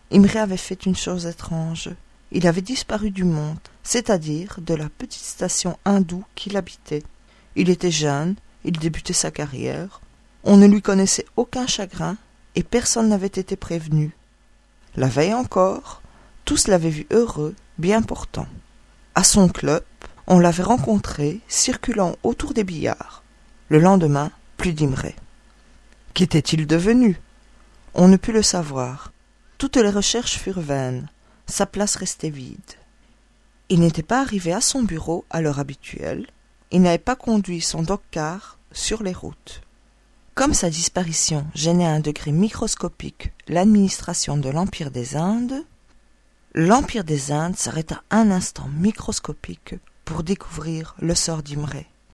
Imré avait fait une chose étrange. Il avait disparu du monde, c'est-à-dire de la petite station hindoue qu'il habitait. Il était jeune, il débutait sa carrière. On ne lui connaissait aucun chagrin et personne n'avait été prévenu. La veille encore, tous l'avaient vu heureux, bien portant. À son club, on l'avait rencontré circulant autour des billards. Le lendemain, plus d'Imré. Qu'était-il devenu? On ne put le savoir. Toutes les recherches furent vaines. Sa place restait vide. Il n'était pas arrivé à son bureau à l'heure habituelle. Il n'avait pas conduit son dog-car sur les routes. Comme sa disparition gênait à un degré microscopique l'administration de l'Empire des Indes s'arrêta un instant microscopique pour découvrir le sort d'Imré.